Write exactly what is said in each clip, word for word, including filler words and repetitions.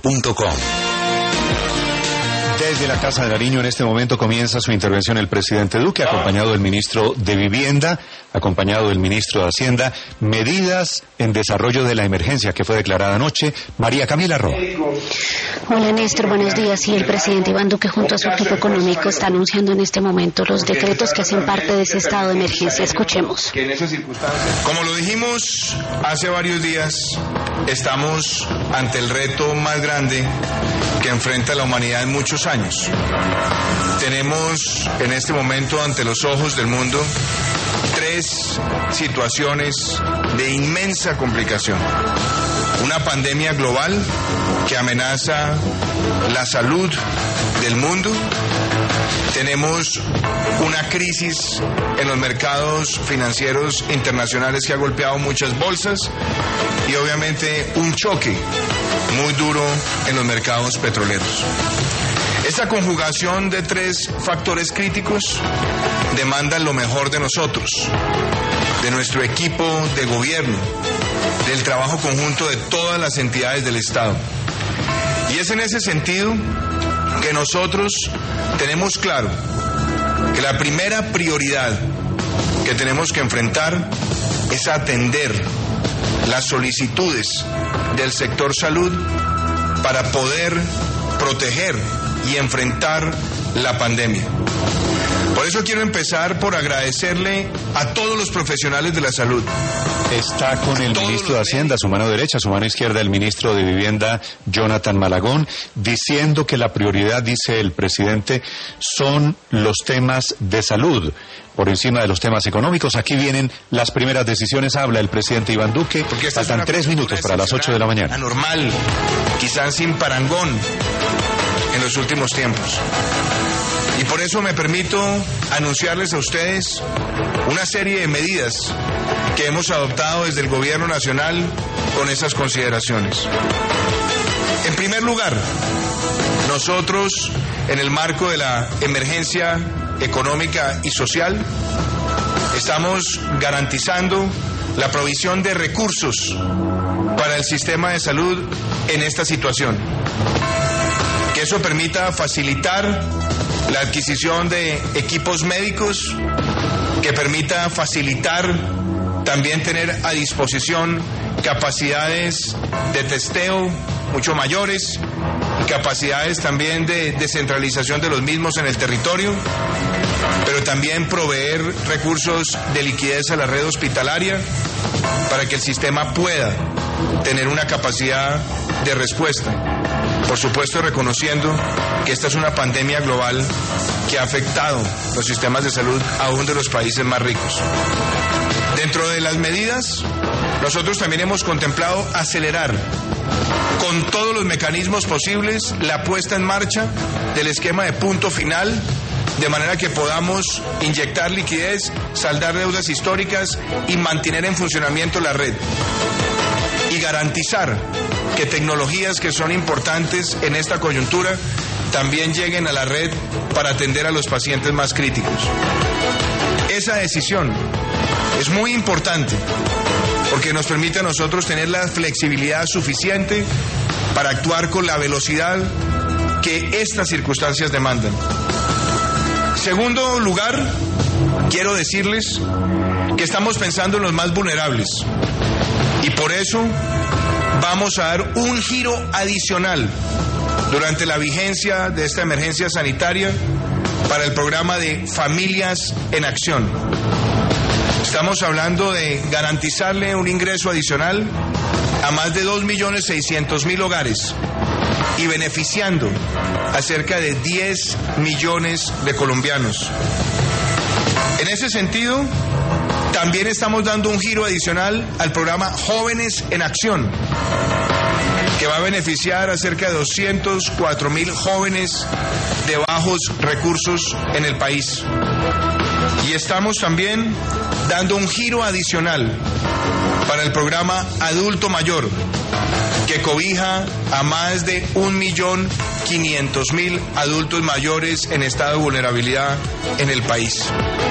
punto com. Desde la Casa de Nariño en este momento comienza su intervención el presidente Duque, acompañado del ministro de Vivienda, acompañado del ministro de Hacienda. Medidas en desarrollo de la emergencia que fue declarada anoche. María Camila Roa. Hola Néstor, buenos días. Y el presidente Iván Duque junto a su equipo económico está anunciando en este momento los decretos que hacen parte de ese estado de emergencia. Escuchemos. Como lo dijimos hace varios días, estamos ante el reto más grande que enfrenta la humanidad en muchos años. Tenemos en este momento ante los ojos del mundo tres situaciones de inmensa complicación. Una pandemia global que amenaza la salud del mundo. Tenemos una crisis en los mercados financieros internacionales que ha golpeado muchas bolsas y obviamente un choque muy duro en los mercados petroleros. Esta conjugación de tres factores críticos demanda lo mejor de nosotros, de nuestro equipo de gobierno, del trabajo conjunto de todas las entidades del Estado. Y es en ese sentido que nosotros tenemos claro que la primera prioridad que tenemos que enfrentar es atender las solicitudes del sector salud para poder proteger y enfrentar la pandemia. Por eso quiero empezar por agradecerle a todos los profesionales de la salud. Está con el ministro de Hacienda, a su mano derecha, a su mano izquierda, el ministro de Vivienda, Jonathan Malagón, diciendo que la prioridad, dice el presidente, son los temas de salud, por encima de los temas económicos. Aquí vienen las primeras decisiones, habla el presidente Iván Duque. Faltan tres minutos para las ocho de la mañana. Anormal, quizás sin parangón en los últimos tiempos. Y por eso me permito anunciarles a ustedes una serie de medidas que hemos adoptado desde el Gobierno Nacional con esas consideraciones. En primer lugar, nosotros, en el marco de la emergencia económica y social, estamos garantizando la provisión de recursos para el sistema de salud en esta situación. Que eso permita facilitar la adquisición de equipos médicos, que permita facilitar también tener a disposición capacidades de testeo mucho mayores y capacidades también de descentralización de los mismos en el territorio, pero también proveer recursos de liquidez a la red hospitalaria para que el sistema pueda tener una capacidad de respuesta. Por supuesto, reconociendo que esta es una pandemia global que ha afectado los sistemas de salud aún de los países más ricos. Dentro de las medidas, nosotros también hemos contemplado acelerar con todos los mecanismos posibles la puesta en marcha del esquema de punto final, de manera que podamos inyectar liquidez, saldar deudas históricas y mantener en funcionamiento la red. Y garantizar que tecnologías que son importantes en esta coyuntura también lleguen a la red para atender a los pacientes más críticos. Esa decisión es muy importante porque nos permite a nosotros tener la flexibilidad suficiente para actuar con la velocidad que estas circunstancias demandan. Segundo lugar, quiero decirles que estamos pensando en los más vulnerables y por eso vamos a dar un giro adicional durante la vigencia de esta emergencia sanitaria para el programa de Familias en Acción. Estamos hablando de garantizarle un ingreso adicional a más de dos millones seiscientos mil hogares y beneficiando a cerca de diez millones de colombianos. En ese sentido, también estamos dando un giro adicional al programa Jóvenes en Acción, que va a beneficiar a cerca de doscientos cuatro mil jóvenes de bajos recursos en el país. Y estamos también dando un giro adicional para el programa Adulto Mayor, que cobija a más de un millón quinientos mil adultos mayores en estado de vulnerabilidad en el país.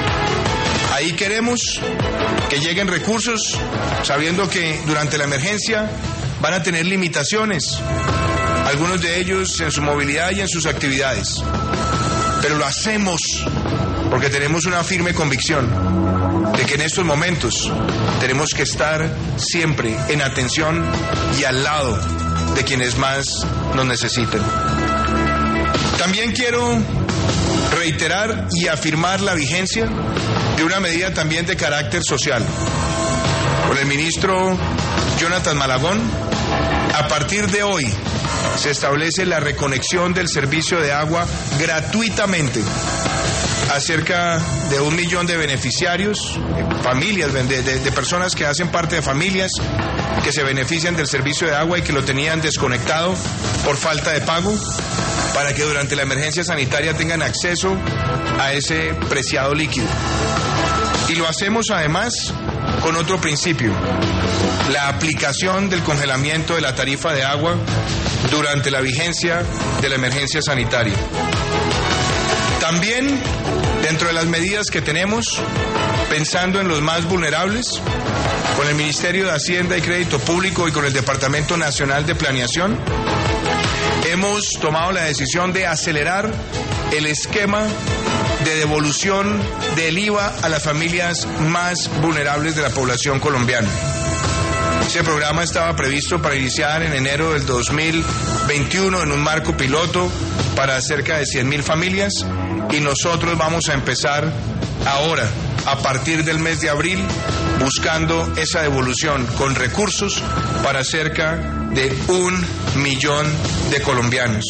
Ahí queremos que lleguen recursos, sabiendo que durante la emergencia van a tener limitaciones algunos de ellos en su movilidad y en sus actividades. Pero lo hacemos porque tenemos una firme convicción de que en estos momentos tenemos que estar siempre en atención y al lado de quienes más nos necesiten. También quiero reiterar y afirmar la vigencia de una medida también de carácter social. Con el ministro Jonathan Malagón, a partir de hoy se establece la reconexión del servicio de agua gratuitamente a cerca de un millón de beneficiarios, familias, de, de, de personas que hacen parte de familias que se benefician del servicio de agua y que lo tenían desconectado por falta de pago, para que durante la emergencia sanitaria tengan acceso a ese preciado líquido. Y lo hacemos además con otro principio, la aplicación del congelamiento de la tarifa de agua durante la vigencia de la emergencia sanitaria. También, dentro de las medidas que tenemos, pensando en los más vulnerables, con el Ministerio de Hacienda y Crédito Público y con el Departamento Nacional de Planeación, hemos tomado la decisión de acelerar el esquema de devolución del I V A a las familias más vulnerables de la población colombiana. Ese programa estaba previsto para iniciar en enero del dos mil veintiuno en un marco piloto para cerca de cien mil familias, y nosotros vamos a empezar ahora, a partir del mes de abril, buscando esa devolución con recursos para cerca de un millón de colombianos.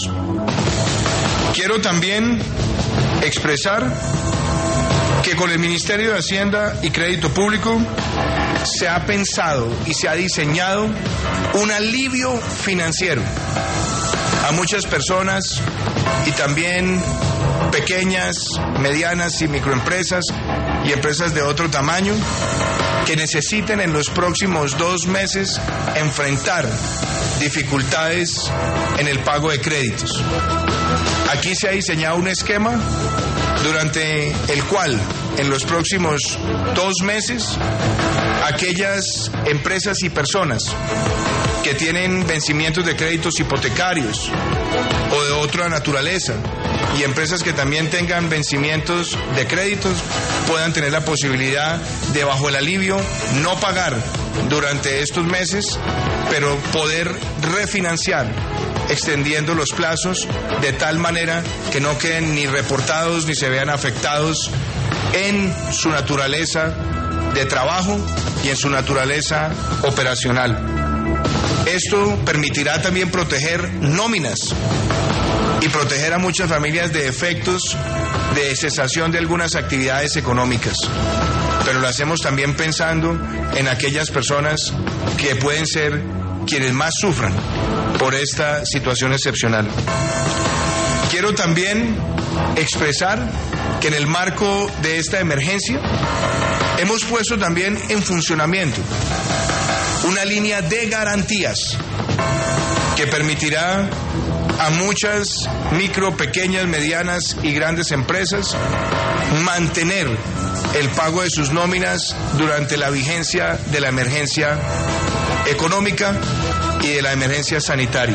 Quiero también expresar que con el Ministerio de Hacienda y Crédito Público se ha pensado y se ha diseñado un alivio financiero a muchas personas y también pequeñas, medianas y microempresas y empresas de otro tamaño que necesiten en los próximos dos meses enfrentar dificultades en el pago de créditos. Aquí se ha diseñado un esquema durante el cual en los próximos dos meses aquellas empresas y personas que tienen vencimientos de créditos hipotecarios o de otra naturaleza y empresas que también tengan vencimientos de créditos puedan tener la posibilidad de, bajo el alivio, no pagar durante estos meses, pero poder refinanciar extendiendo los plazos de tal manera que no queden ni reportados ni se vean afectados en su naturaleza de trabajo y en su naturaleza operacional. Esto permitirá también proteger nóminas y proteger a muchas familias de efectos de cesación de algunas actividades económicas. Pero lo hacemos también pensando en aquellas personas que pueden ser quienes más sufran por esta situación excepcional. Quiero también expresar que en el marco de esta emergencia hemos puesto también en funcionamiento una línea de garantías que permitirá a muchas micro, pequeñas, medianas y grandes empresas mantener el pago de sus nóminas durante la vigencia de la emergencia económica y de la emergencia sanitaria.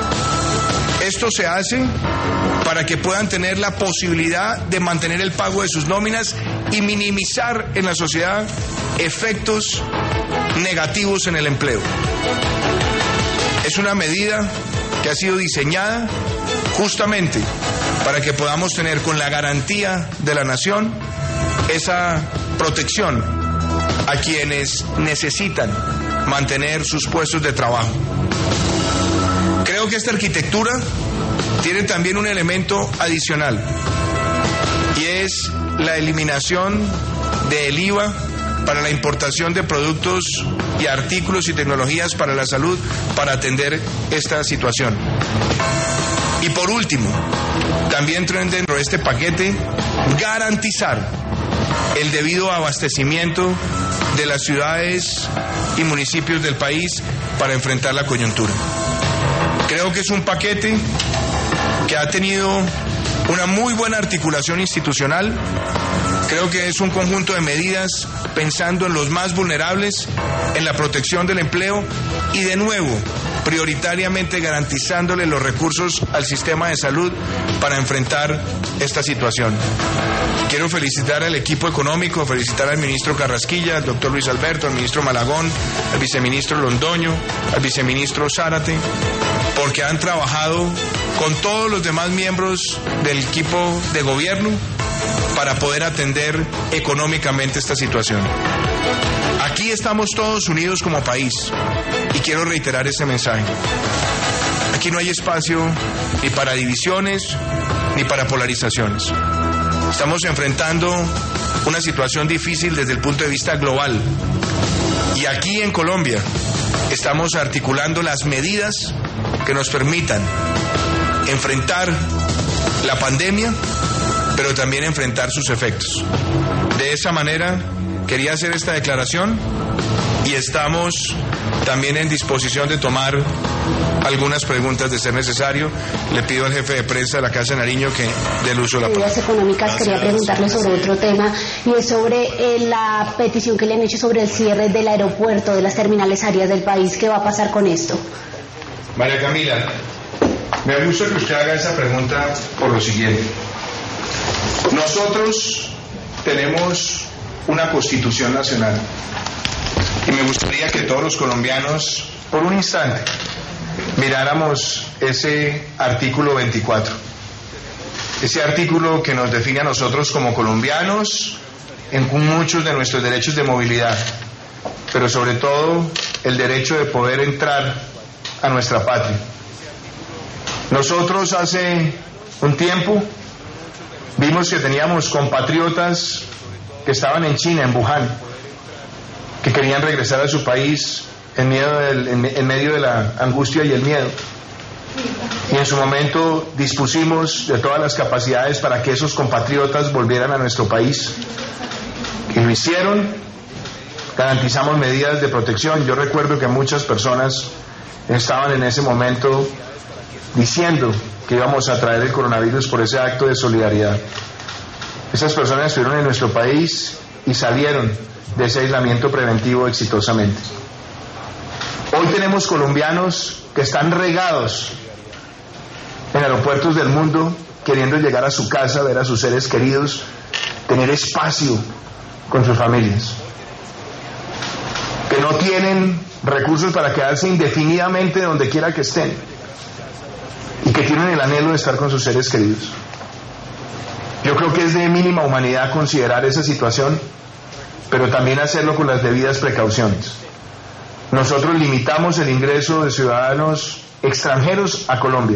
Esto se hace para que puedan tener la posibilidad de mantener el pago de sus nóminas y minimizar en la sociedad efectos negativos en el empleo. Es una medida que ha sido diseñada justamente para que podamos tener con la garantía de la nación esa protección a quienes necesitan mantener sus puestos de trabajo. Creo que esta arquitectura tiene también un elemento adicional y es la eliminación del I V A para la importación de productos y artículos y tecnologías para la salud para atender esta situación. Y por último, también traen dentro de este paquete garantizar el debido abastecimiento de las ciudades y municipios del país para enfrentar la coyuntura. Creo que es un paquete que ha tenido una muy buena articulación institucional. Creo que es un conjunto de medidas pensando en los más vulnerables, en la protección del empleo y, de nuevo, prioritariamente garantizándole los recursos al sistema de salud para enfrentar esta situación. Quiero felicitar al equipo económico, felicitar al ministro Carrasquilla, al doctor Luis Alberto, al ministro Malagón, al viceministro Londoño, al viceministro Zárate, porque han trabajado con todos los demás miembros del equipo de gobierno para poder atender económicamente esta situación. Aquí estamos todos unidos como país y quiero reiterar este mensaje. Aquí no hay espacio ni para divisiones ni para polarizaciones. Estamos enfrentando una situación difícil desde el punto de vista global y aquí en Colombia estamos articulando las medidas que nos permitan enfrentar la pandemia, pero también enfrentar sus efectos. De esa manera quería hacer esta declaración y estamos también en disposición de tomar algunas preguntas de ser necesario. Le pido al jefe de prensa de la Casa de Nariño que dé el uso de la palabra. Medidas económicas, quería preguntarle sobre otro tema y es sobre eh, la petición que le han hecho sobre el cierre del aeropuerto, de las terminales aéreas del país. ¿Qué va a pasar con esto? María Camila, me gusta que usted haga esa pregunta por lo siguiente. Nosotros tenemos una Constitución Nacional y me gustaría que todos los colombianos, por un instante, miráramos ese artículo veinticuatro, ese artículo que nos define a nosotros como colombianos en muchos de nuestros derechos de movilidad, pero sobre todo el derecho de poder entrar a nuestra patria. Nosotros hace un tiempo vimos que teníamos compatriotas que estaban en China, en Wuhan, que querían regresar a su país en, miedo del, en, en medio de la angustia y el miedo. Y en su momento dispusimos de todas las capacidades para que esos compatriotas volvieran a nuestro país. Y lo hicieron, garantizamos medidas de protección. Yo recuerdo que muchas personas estaban en ese momento diciendo que íbamos a traer el coronavirus por ese acto de solidaridad. Esas personas estuvieron en nuestro país y salieron de ese aislamiento preventivo exitosamente. Hoy tenemos colombianos que están regados en aeropuertos del mundo queriendo llegar a su casa, ver a sus seres queridos, tener espacio con sus familias, que no tienen recursos para quedarse indefinidamente donde quiera que estén y que tienen el anhelo de estar con sus seres queridos. Yo creo que es de mínima humanidad considerar esa situación, pero también hacerlo con las debidas precauciones. Nosotros limitamos el ingreso de ciudadanos extranjeros a Colombia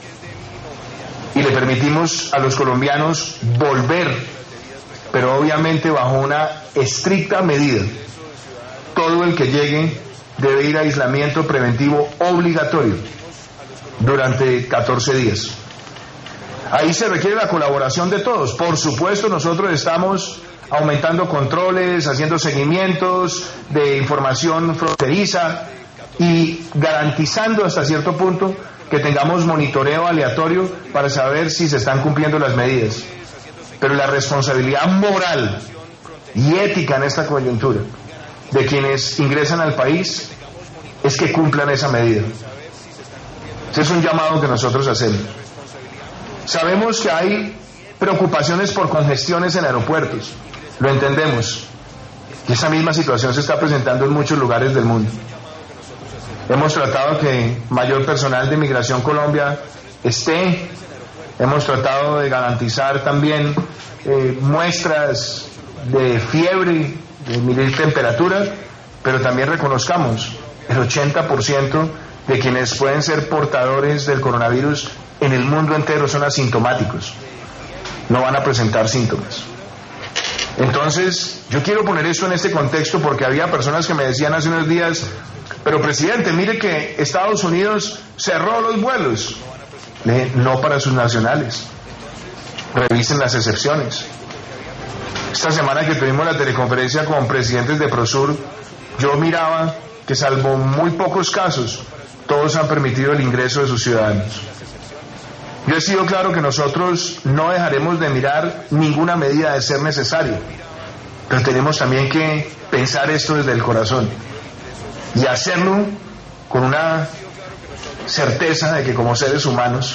y le permitimos a los colombianos volver, pero obviamente bajo una estricta medida. Todo el que llegue debe ir a aislamiento preventivo obligatorio durante catorce días. Ahí se requiere la colaboración de todos. Por supuesto, nosotros estamos aumentando controles, haciendo seguimientos de información fronteriza y garantizando hasta cierto punto que tengamos monitoreo aleatorio para saber si se están cumpliendo las medidas. Pero la responsabilidad moral y ética en esta coyuntura de quienes ingresan al país es que cumplan esa medida. Ese es un llamado que nosotros hacemos. Sabemos que hay preocupaciones por congestiones en aeropuertos, lo entendemos, y esa misma situación se está presentando en muchos lugares del mundo. Hemos tratado que mayor personal de Migración Colombia esté, hemos tratado de garantizar también eh, muestras de fiebre, de medir temperatura, pero también reconozcamos el ochenta por ciento de quienes pueden ser portadores del coronavirus en el mundo entero son asintomáticos, no van a presentar síntomas. Entonces, yo quiero poner esto en este contexto porque había personas que me decían hace unos días, pero presidente, mire que Estados Unidos cerró los vuelos. Le dije, no para sus nacionales, revisen las excepciones. Esta semana que tuvimos la teleconferencia con presidentes de Prosur, yo miraba que salvo muy pocos casos, todos han permitido el ingreso de sus ciudadanos. Yo he sido claro que nosotros no dejaremos de mirar ninguna medida de ser necesario, pero tenemos también que pensar esto desde el corazón y hacerlo con una certeza de que como seres humanos,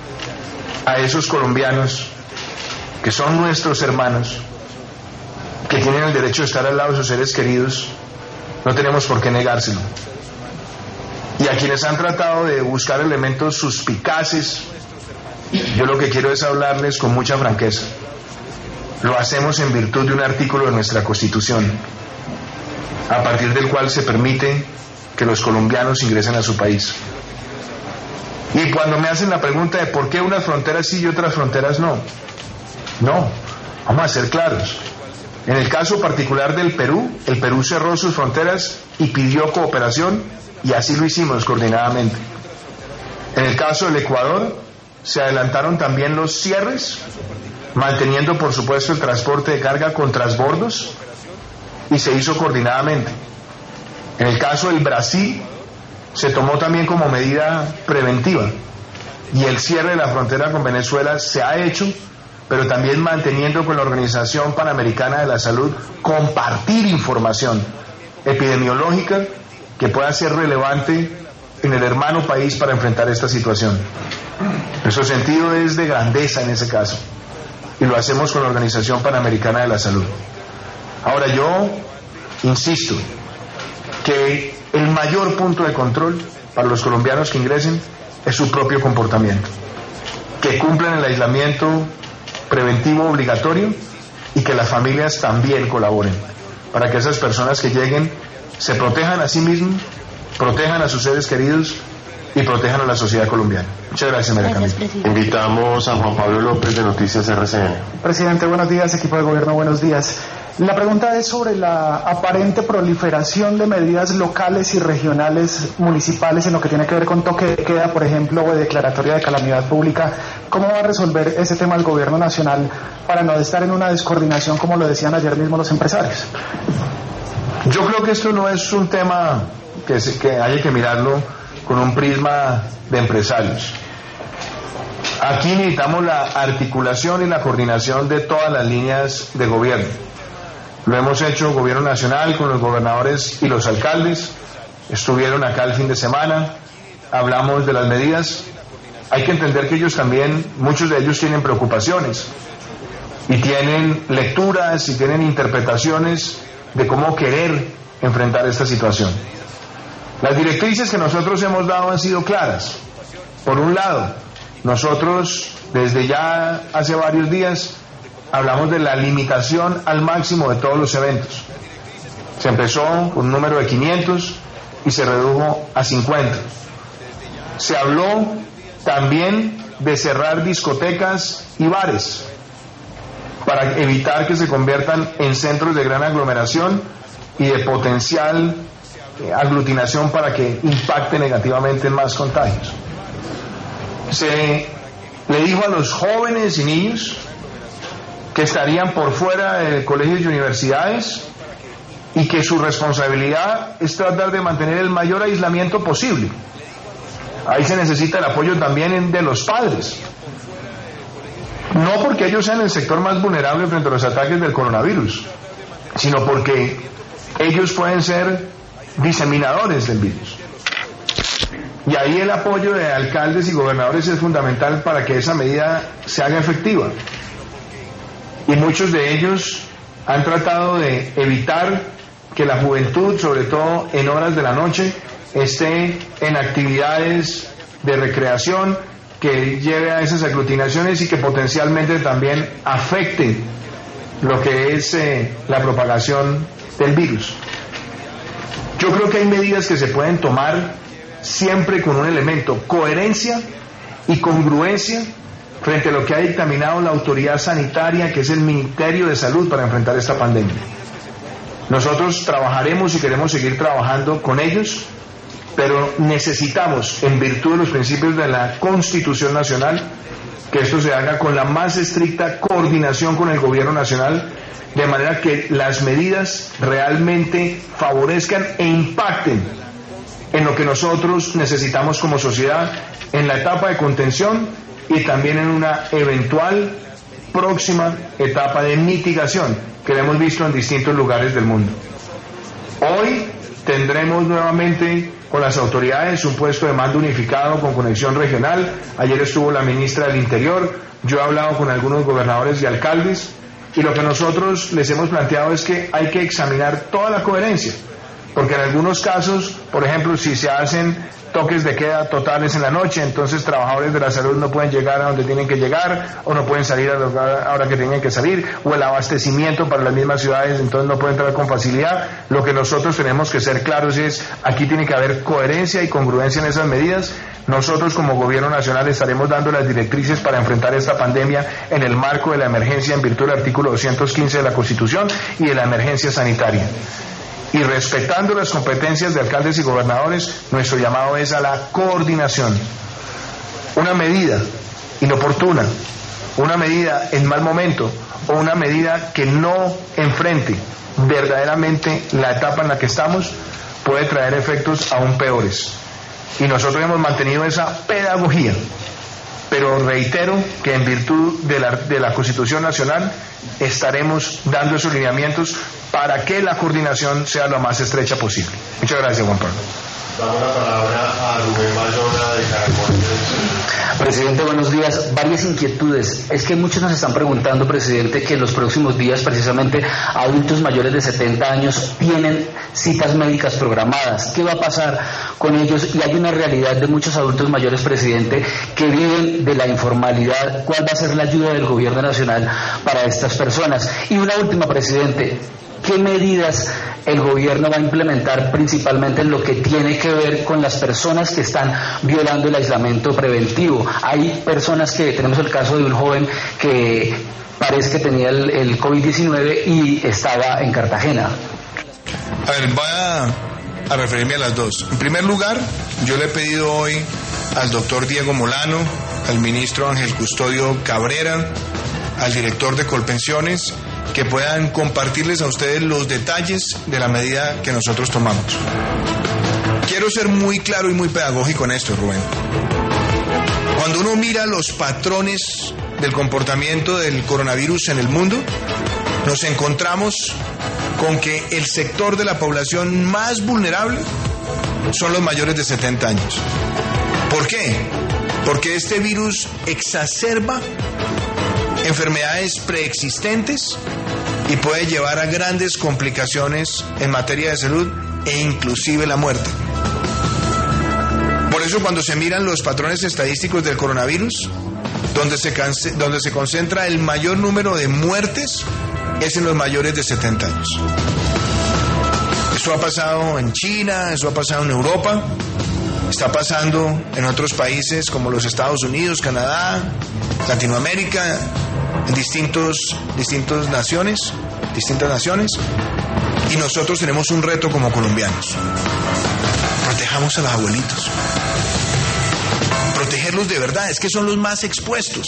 a esos colombianos que son nuestros hermanos, que tienen el derecho de estar al lado de sus seres queridos, no tenemos por qué negárselo. Y a quienes han tratado de buscar elementos suspicaces, yo lo que quiero es hablarles con mucha franqueza. Lo hacemos en virtud de un artículo de nuestra Constitución, a partir del cual se permite que los colombianos ingresen a su país. Y cuando me hacen la pregunta de por qué unas fronteras sí y otras fronteras no, no, vamos a ser claros. En el caso particular del Perú, el Perú cerró sus fronteras y pidió cooperación, y así lo hicimos coordinadamente. En el caso del Ecuador, se adelantaron también los cierres, manteniendo por supuesto el transporte de carga con transbordos, y se hizo coordinadamente. En el caso del Brasil, se tomó también como medida preventiva, y el cierre de la frontera con Venezuela se ha hecho, pero también manteniendo con la Organización Panamericana de la Salud compartir información epidemiológica que pueda ser relevante en el hermano país para enfrentar esta situación. Nuestro sentido es de grandeza en ese caso, y lo hacemos con la Organización Panamericana de la Salud. Ahora, yo insisto que el mayor punto de control para los colombianos que ingresen es su propio comportamiento, que cumplan el aislamiento preventivo obligatorio y que las familias también colaboren para que esas personas que lleguen se protejan a sí mismos, protejan a sus seres queridos y protejan a la sociedad colombiana. Muchas gracias, María Camila. Invitamos a Juan Pablo López de Noticias R C N. Presidente, buenos días, equipo de gobierno, buenos días. La pregunta es sobre la aparente proliferación de medidas locales y regionales municipales en lo que tiene que ver con toque de queda, por ejemplo, o de declaratoria de calamidad pública. ¿Cómo va a resolver ese tema el gobierno nacional para no estar en una descoordinación, como lo decían ayer mismo los empresarios? Yo creo que esto no es un tema que, se, que haya que mirarlo con un prisma de empresarios. Aquí necesitamos la articulación y la coordinación de todas las líneas de gobierno. Lo hemos hecho gobierno nacional con los gobernadores y los alcaldes. Estuvieron acá el fin de semana, hablamos de las medidas. Hay que entender que ellos también, muchos de ellos tienen preocupaciones y tienen lecturas y tienen interpretaciones de cómo querer enfrentar esta situación. Las directrices que nosotros hemos dado han sido claras. Por un lado, nosotros desde ya hace varios días hablamos de la limitación al máximo de todos los eventos. Se empezó con un número de quinientos y se redujo a cincuenta. Se habló también de cerrar discotecas y bares para evitar que se conviertan en centros de gran aglomeración y de potencial aglutinación para que impacte negativamente en más contagios. Se le dijo a los jóvenes y niños que estarían por fuera de colegios y universidades y que su responsabilidad es tratar de mantener el mayor aislamiento posible. Ahí se necesita el apoyo también de los padres, no porque ellos sean el sector más vulnerable frente a los ataques del coronavirus, sino porque ellos pueden ser diseminadores del virus. Y ahí el apoyo de alcaldes y gobernadores es fundamental para que esa medida se haga efectiva. Y muchos de ellos han tratado de evitar que la juventud, sobre todo en horas de la noche, esté en actividades de recreación que lleve a esas aglutinaciones y que potencialmente también afecte lo que es eh, la propagación del virus. Yo creo que hay medidas que se pueden tomar siempre con un elemento, coherencia y congruencia frente a lo que ha dictaminado la autoridad sanitaria, que es el Ministerio de Salud, para enfrentar esta pandemia. Nosotros trabajaremos y queremos seguir trabajando con ellos, pero necesitamos, en virtud de los principios de la Constitución Nacional, que esto se haga con la más estricta coordinación con el Gobierno Nacional, de manera que las medidas realmente favorezcan e impacten en lo que nosotros necesitamos como sociedad en la etapa de contención y también en una eventual próxima etapa de mitigación que la hemos visto en distintos lugares del mundo. Hoy Tendremos nuevamente con las autoridades un puesto de mando unificado con conexión regional. Ayer estuvo la ministra del Interior, yo he hablado con algunos gobernadores y alcaldes, y lo que nosotros les hemos planteado es que hay que examinar toda la coherencia, porque en algunos casos, por ejemplo, si se hacen toques de queda totales en la noche, entonces trabajadores de la salud no pueden llegar a donde tienen que llegar, o no pueden salir a la hora que tienen que salir, o el abastecimiento para las mismas ciudades, entonces no pueden entrar con facilidad. Lo que nosotros tenemos que ser claros es, aquí tiene que haber coherencia y congruencia en esas medidas. Nosotros como Gobierno Nacional estaremos dando las directrices para enfrentar esta pandemia en el marco de la emergencia en virtud del artículo doscientos quince de la Constitución y de la emergencia sanitaria. Y respetando las competencias de alcaldes y gobernadores, nuestro llamado es a la coordinación. Una medida inoportuna, una medida en mal momento o una medida que no enfrente verdaderamente la etapa en la que estamos puede traer efectos aún peores. Y nosotros hemos mantenido esa pedagogía, pero reitero que en virtud de la, de la Constitución Nacional estaremos dando esos lineamientos para que la coordinación sea lo más estrecha posible. Muchas gracias, Juan Pablo. Damos la palabra a Rubén Bayona de Caracol. Presidente, buenos días. Varias inquietudes. Es que muchos nos están preguntando, presidente, que en los próximos días precisamente adultos mayores de setenta años tienen citas médicas programadas. ¿Qué va a pasar con ellos? Y hay una realidad de muchos adultos mayores, presidente, que viven de la informalidad. ¿Cuál va a ser la ayuda del Gobierno Nacional para estas personas? Y una última, presidente. ¿Qué medidas el gobierno va a implementar principalmente en lo que tiene que ver con las personas que están violando el aislamiento preventivo? Hay personas que, tenemos el caso de un joven que parece que tenía el, el COVID diecinueve y estaba en Cartagena. A ver, voy a, a referirme a las dos. En primer lugar, yo le he pedido hoy al doctor Diego Molano, al ministro Ángel Custodio Cabrera, al director de Colpensiones, que puedan compartirles a ustedes los detalles de la medida que nosotros tomamos. Quiero ser muy claro y muy pedagógico en esto, Rubén. Cuando uno mira los patrones del comportamiento del coronavirus en el mundo, nos encontramos con que el sector de la población más vulnerable son los mayores de setenta años. ¿Por qué? Porque este virus exacerba enfermedades preexistentes y puede llevar a grandes complicaciones en materia de salud e inclusive la muerte. Por eso cuando se miran los patrones estadísticos del coronavirus, donde se, canse, donde se concentra el mayor número de muertes es en los mayores de setenta años. Eso ha pasado en China, eso ha pasado en Europa, está pasando en otros países como los Estados Unidos, Canadá, Latinoamérica, en distintos, distintas naciones, distintas naciones, y nosotros tenemos un reto como colombianos. Protejamos a los abuelitos. Protegerlos de verdad, es que son los más expuestos.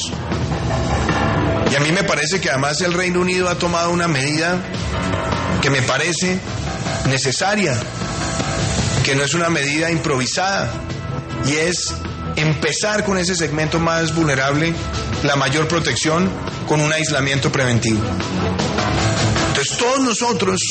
Y a mí me parece que además el Reino Unido ha tomado una medida que me parece necesaria, que no es una medida improvisada, y es empezar con ese segmento más vulnerable la mayor protección con un aislamiento preventivo. Entonces todos nosotros,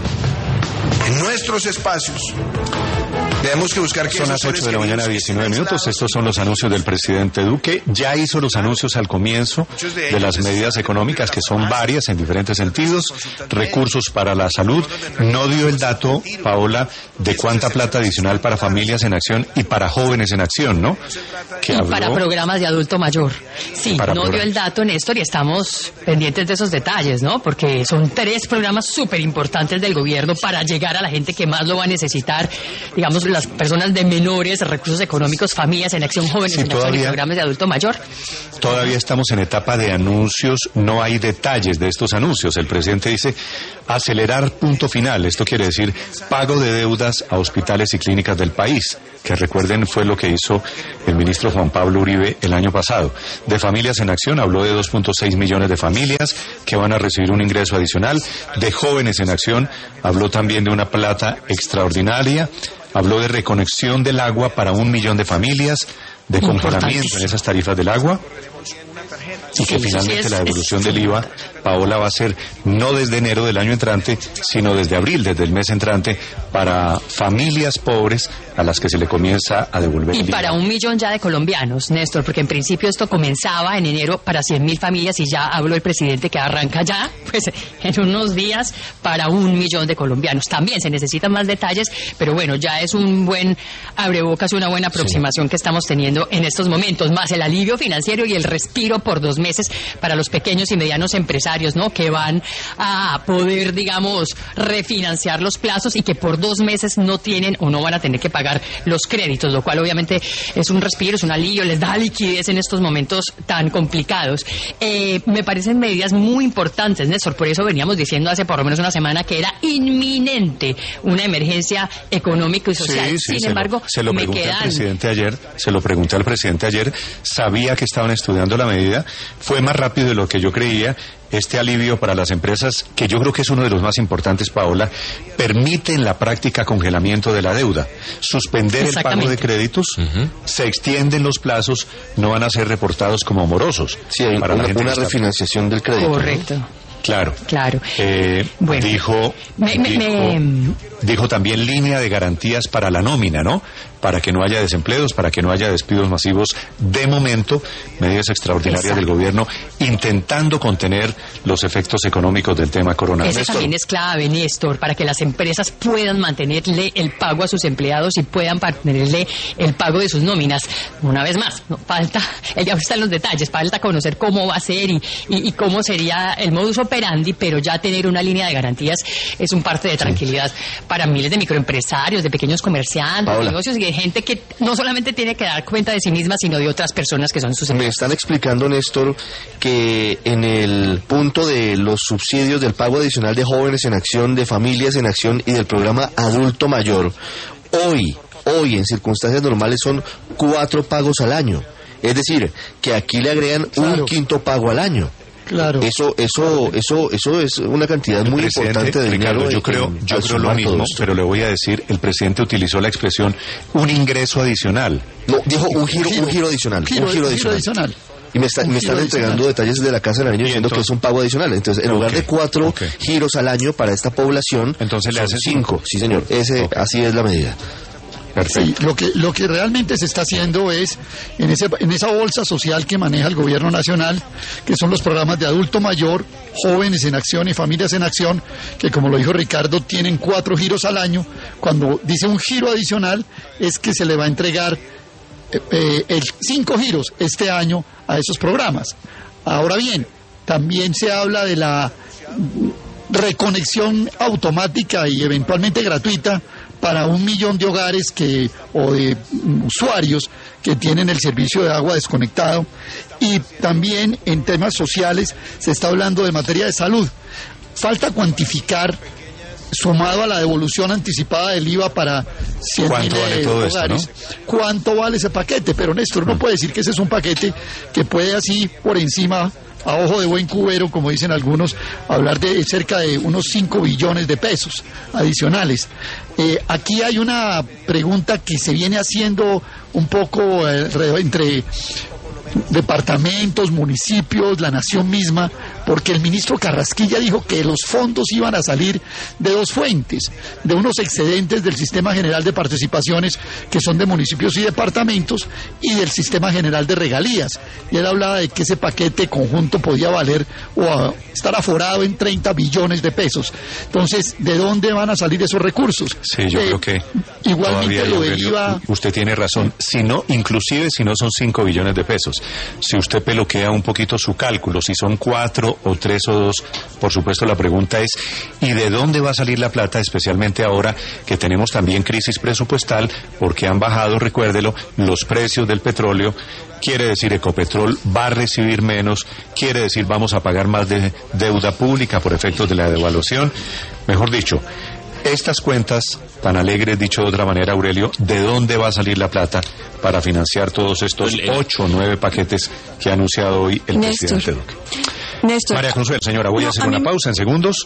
en nuestros espacios, tenemos que buscar que... Son las ocho de la mañana, diecinueve minutos. Estos son los anuncios del presidente Duque. Ya hizo los anuncios al comienzo de las medidas económicas, que son varias en diferentes sentidos. Recursos para la salud. No dio el dato, Paola, de cuánta plata adicional para familias en acción y para jóvenes en acción, ¿no? Que y habló... para programas de adulto mayor. Sí, no programas. Dio el dato, Néstor, y estamos pendientes de esos detalles, ¿no? Porque son tres programas súper importantes del gobierno para llegar a la gente que más lo va a necesitar, digamos, las personas de menores recursos económicos, familias en acción, jóvenes sí, en todavía, acción y programas de adulto mayor. Todavía estamos en etapa de anuncios, no hay detalles de estos anuncios. El presidente dice acelerar punto final. Esto quiere decir pago de deudas a hospitales y clínicas del país, que recuerden fue lo que hizo el ministro Juan Pablo Uribe el año pasado. De familias en acción habló de dos punto seis millones de familias que van a recibir un ingreso adicional. De jóvenes en acción habló también de una plata extraordinaria. Habló de reconexión del agua para un millón de familias, de comparamiento en esas tarifas del agua, y que sí, finalmente sí es, la devolución es, del I V A, Paola, va a ser no desde enero del año entrante, sino desde abril, desde el mes entrante, para familias pobres a las que se le comienza a devolver y el I V A. Y para un millón ya de colombianos, Néstor, porque en principio esto comenzaba en enero para cien mil familias y ya habló el presidente que arranca ya, pues en unos días para un millón de colombianos. También se necesitan más detalles, pero bueno, ya es un buen abrebocas, una buena aproximación sí. que estamos teniendo en estos momentos, más el alivio financiero y el respiro por dos meses para los pequeños y medianos empresarios, ¿no? Que van a poder, digamos, refinanciar los plazos y que por dos meses no tienen o no van a tener que pagar los créditos, lo cual obviamente es un respiro, es un alivio, les da liquidez en estos momentos tan complicados. Eh, me parecen medidas muy importantes, Néstor, por eso veníamos diciendo hace por lo menos una semana que era inminente una emergencia económica y social. Sí, sí, Sin se embargo, lo, se lo me pregunté quedan... al presidente ayer, se lo pregunté al presidente ayer, sabía que estaban estudiando la medida, fue más rápido de lo que yo creía. Este alivio para las empresas, que yo creo que es uno de los más importantes, Paola, permite en la práctica congelamiento de la deuda, suspender el pago de créditos, uh-huh. se extienden los plazos, no van a ser reportados como morosos. Sí, hay para una, una refinanciación del crédito. Correcto. ¿No? Claro. Claro. Eh, bueno, dijo, me, me, dijo, me... dijo también línea de garantías para la nómina, ¿no? Para que no haya desempleos, para que no haya despidos masivos. De momento, medidas extraordinarias Exacto. del gobierno intentando contener los efectos económicos del tema coronavirus. Eso también es clave, Néstor, para que las empresas puedan mantenerle el pago a sus empleados y puedan mantenerle el pago de sus nóminas. Una vez más, no falta, ya están los detalles, falta conocer cómo va a ser y, y, y cómo sería el modus operandi, pero ya tener una línea de garantías es un parte de tranquilidad sí. para miles de microempresarios, de pequeños comerciantes, Paola. de negocios y de gente que no solamente tiene que dar cuenta de sí misma, sino de otras personas que son sus empleados. Me están explicando, Néstor, que en el punto de los subsidios del pago adicional de jóvenes en acción, de familias en acción y del programa adulto mayor, hoy, hoy en circunstancias normales son cuatro pagos al año. Es decir, que aquí le agregan claro. un quinto pago al año. Claro. Eso, eso, eso, eso es una cantidad muy importante de Ricardo, dinero. Yo creo, yo creo lo mismo, pero le voy a decir, el presidente utilizó la expresión un ingreso adicional. No, dijo un giro, un giro adicional, un giro, un giro adicional. adicional. Y me, está, me están entregando adicional. detalles de la Casa del Niño diciendo entonces, que es un pago adicional. Entonces, en lugar okay, de cuatro okay. giros al año para esta población, entonces le hacen cinco. Sí, señor. Ese, okay. Así es la medida. Sí, lo que lo que realmente se está haciendo es en ese en esa bolsa social que maneja el gobierno nacional, que son los programas de adulto mayor, jóvenes en acción y familias en acción, que como lo dijo Ricardo tienen cuatro giros al año. Cuando dice un giro adicional es que se le va a entregar eh, eh, el cinco giros este año a esos programas. Ahora bien, también se habla de la reconexión automática y eventualmente gratuita para un millón de hogares que o de usuarios que tienen el servicio de agua desconectado. Y también en temas sociales se está hablando de materia de salud. Falta cuantificar, sumado a la devolución anticipada del I V A para cien mil hogares, esto, ¿no? ¿Cuánto vale ese paquete? Pero Néstor, no puede decir que ese es un paquete que puede así por encima, a ojo de buen cubero, como dicen algunos, hablar de cerca de unos cinco billones de pesos adicionales. Eh, aquí hay una pregunta que se viene haciendo un poco eh, entre departamentos, municipios, la nación misma, porque el ministro Carrasquilla dijo que los fondos iban a salir de dos fuentes, de unos excedentes del Sistema General de Participaciones, que son de municipios y departamentos, y del Sistema General de Regalías. Y él hablaba de que ese paquete conjunto podía valer o a, estar aforado en treinta billones de pesos. Entonces, ¿de dónde van a salir esos recursos? Sí, yo eh, creo que igualmente lo del I V A... Usted tiene razón, si no, inclusive si no son cinco billones de pesos, si usted peloquea un poquito su cálculo, si son cuatro o tres o dos, por supuesto la pregunta es, ¿y de dónde va a salir la plata? Especialmente ahora que tenemos también crisis presupuestal, porque han bajado, recuérdelo, los precios del petróleo. Quiere decir, Ecopetrol va a recibir menos, quiere decir, vamos a pagar más de deuda pública por efectos de la devaluación. Mejor dicho, estas cuentas tan alegres, dicho de otra manera, Aurelio, ¿de dónde va a salir la plata para financiar todos estos ocho o nueve paquetes que ha anunciado hoy el Néstor. presidente Duque? Néstor. María Consuelo, señora, voy no, a hacer a una mí... pausa en segundos.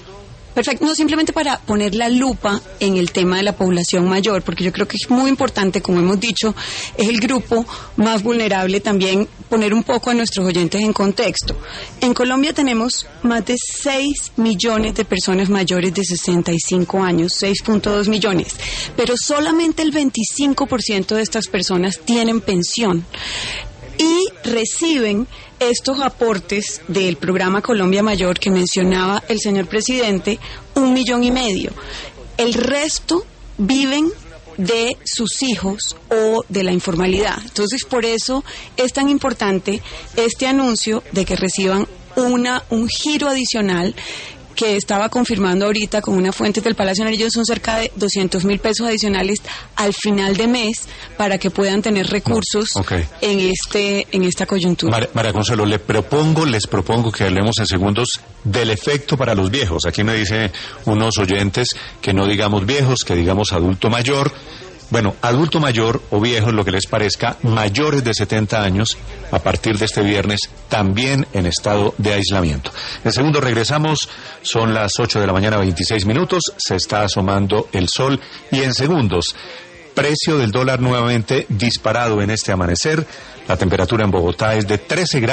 Perfecto, no, simplemente para poner la lupa en el tema de la población mayor, porque yo creo que es muy importante, como hemos dicho, es el grupo más vulnerable, también poner un poco a nuestros oyentes en contexto. En Colombia tenemos más de seis millones de personas mayores de sesenta y cinco años, seis punto dos millones, pero solamente el veinticinco por ciento de estas personas tienen pensión y reciben estos aportes del programa Colombia Mayor que mencionaba el señor presidente, un millón y medio. El resto viven de sus hijos o de la informalidad. Entonces, por eso es tan importante este anuncio de que reciban una un giro adicional que estaba confirmando ahorita con una fuente del Palacio de Nariño, son cerca de doscientos mil pesos adicionales al final de mes para que puedan tener recursos no, okay. en este en esta coyuntura. Mar, María Consuelo, le propongo, les propongo que hablemos en segundos del efecto para los viejos. Aquí me dice unos oyentes que no digamos viejos, que digamos adulto mayor. Bueno, adulto mayor o viejos, lo que les parezca, mayores de setenta años, a partir de este viernes, también en estado de aislamiento. En segundo regresamos, son las ocho de la mañana, veintiséis minutos, se está asomando el sol y en segundos, precio del dólar nuevamente disparado en este amanecer, la temperatura en Bogotá es de trece grados.